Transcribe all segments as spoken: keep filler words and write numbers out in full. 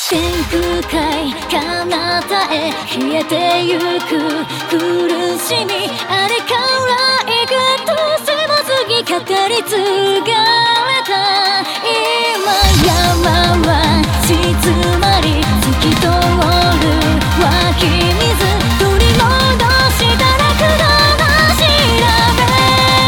天空海彼方へ消えてゆく苦しみ、あれから幾年も過ぎ語り継がれた。今山は静まり透き通る湧き水、取り戻したらくだら調べ。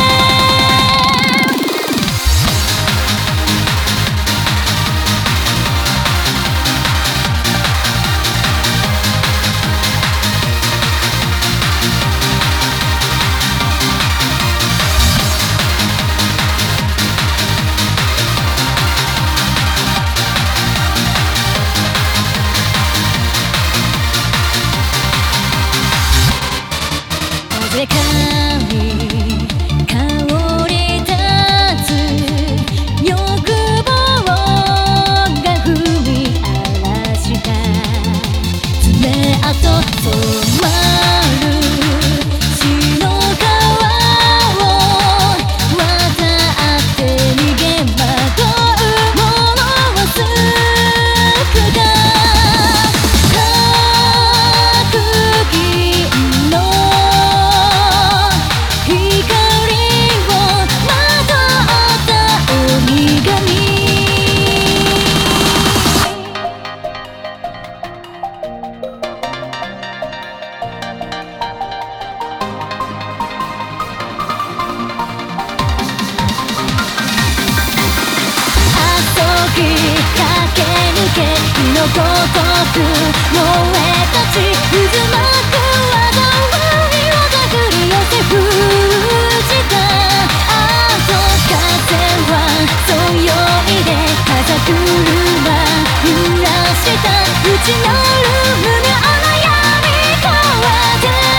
世界香り立つ欲望が踏み荒らした爪痕染まる血の川を渡って逃げ惑うものは少な白銀の駆け抜け火のごとく燃え立ち渦巻く技を身を手繰り寄せ封じた。あと風はそよいで風車揺らした内なる無名な闇川で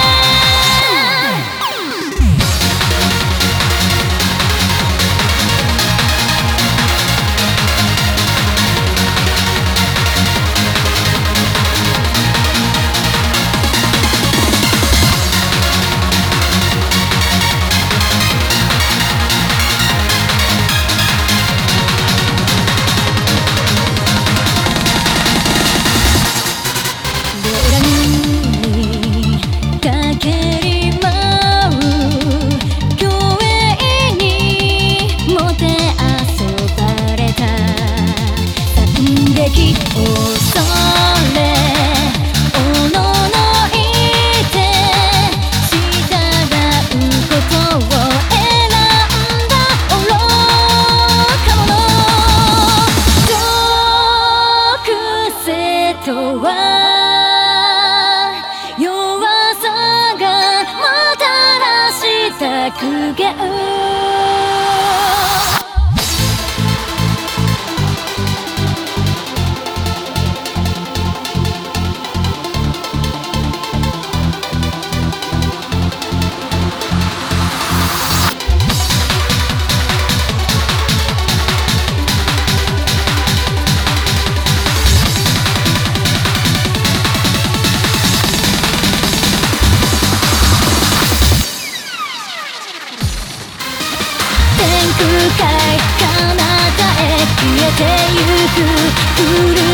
恐れおののいて従うことを選んだ愚か者。属性とは弱さがもたらした苦言。天空海彼方へ消えてゆく